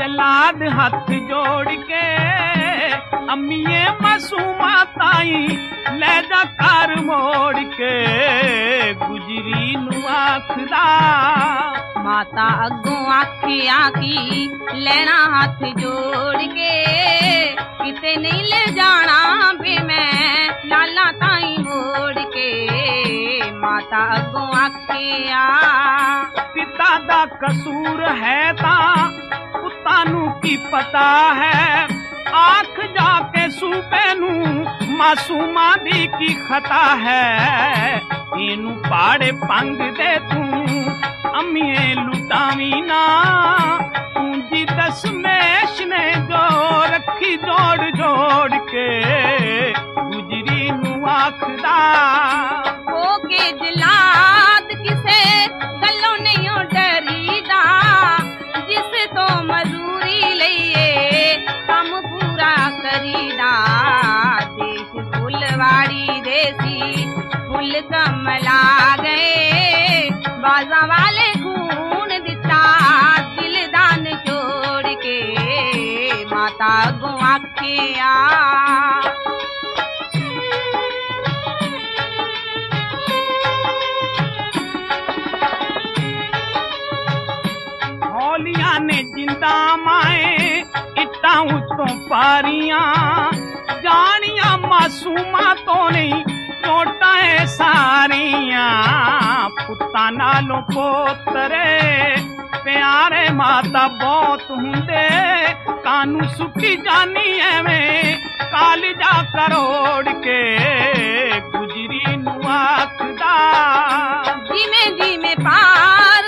प्रहलाद हथ जोड़ के अम्मीए मासूमा ताई ले जा कर मोड़ के गुजरी नू आखदा माता अगों आखिया की लेना हाथ जोड़ के किते नहीं ले जाना बे मैं लाला ताई मोड़ के माता अगों आखिया पिता दा कसूर है ता पुत्तां नू की पता है आख जाके सूबे नू मासूमा दी की खता है इनू पाड़े पंग दे तू अम्मीए लुटावी ना पूंजी दशमेश ने जो रखी जोड़ जोड़ के गुजरी नू आखदा हो के जलाद किसे गलों नहीं डरीदा जिस तो मजूरी लईए कम पूरा करीदा देश फुलवाड़ी देसी फुल कमला गए बाजा वाले खून दिता दिलदान छोड़ के माता अगों आखिया हौलिया ने जिंदा माए इट्टां उत्तों पारियां जानियां मासूमा तो नहीं चोटां ऐ सारियां पुत्तां नालों पोतरे प्यारे माता बहुत हुंदे कानू सुकी जानी एवें कालजा करोड़ के गुजरी नू आखदा जिमें जिमें पार